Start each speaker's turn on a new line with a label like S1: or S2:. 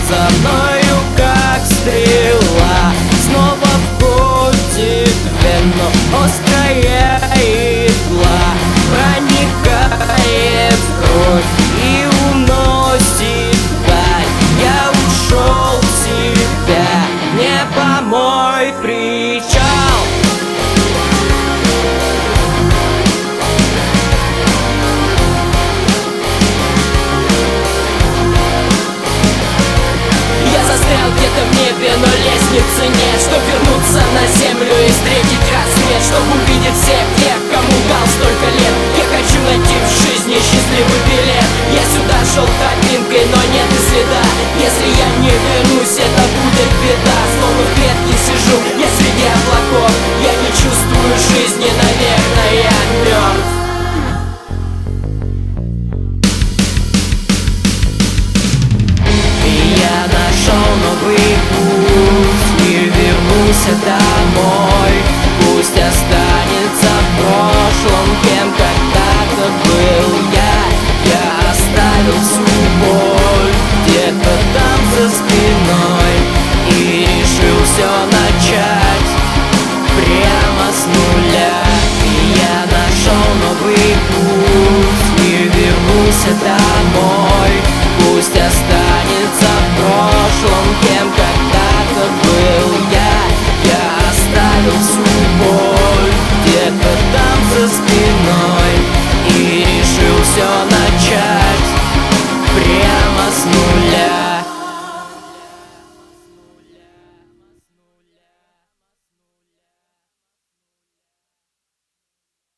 S1: за мною, как стрела. Снова входит в вену острая игла, проникает в кровь и уносит вдаль. Я ушел в себя, не по мой причал. Где-то в небе, но лестницы нет, чтоб вернуться на землю и встретить рассвет, чтоб увидеть всех тех, кому дал столько лет. Я хочу найти в жизни счастливый билет. Я сюда шел тропинкой, но нет и следа. Если я не вернусь, это будет беда. Словно в клетке сижу, я среди облаков. Я не чувствую жизни, наверное, я мертв. Новый путь, не вернулся домой.